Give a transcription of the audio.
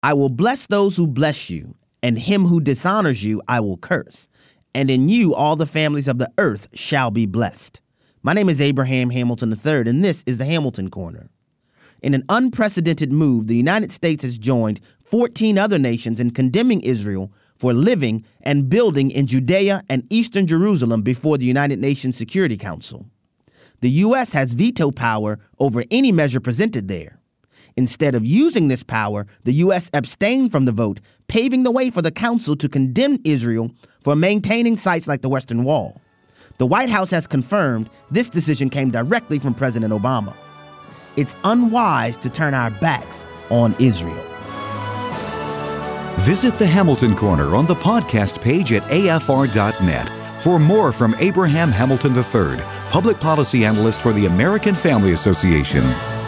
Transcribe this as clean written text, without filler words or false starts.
I will bless those who bless you, and him who dishonors you I will curse. And in you all the families of the earth shall be blessed. My name is Abraham Hamilton III, and this is the Hamilton Corner. In an unprecedented move, the United States has joined 14 other nations in condemning Israel for living and building in Judea and eastern Jerusalem before the United Nations Security Council. The U.S. has veto power over any measure presented there. Instead of using this power, the U.S. abstained from the vote, paving the way for the Council to condemn Israel for maintaining sites like the Western Wall. The White House has confirmed this decision came directly from President Obama. It's unwise to turn our backs on Israel. Visit the Hamilton Corner on the podcast page at afr.net for more from Abraham Hamilton III, Public Policy Analyst for the American Family Association.